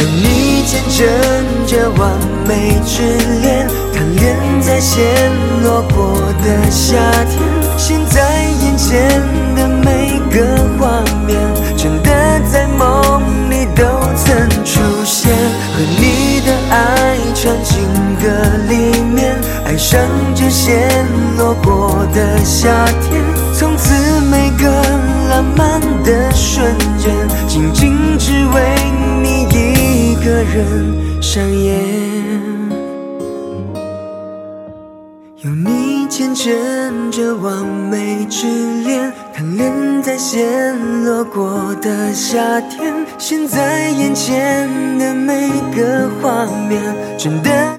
你见证着完美之恋，看恋在陷落过的夏天，现在眼前的每个画面，真的在梦里都曾出现。和你的爱串进歌里面，爱上这陷落过的夏天，从此每个浪漫的瞬间，仅仅只为你一个人上演。有你见证着完美之恋，看恋在陷落过的夏天，现在眼前的每个画面，真的